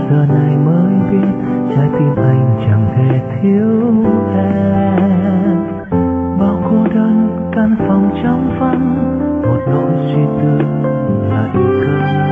giờ này mới biết trái tim anh chẳng thể thiếu em. Bao cô đơn căn phòng trống vắng, một nỗi suy tư lạnh câm.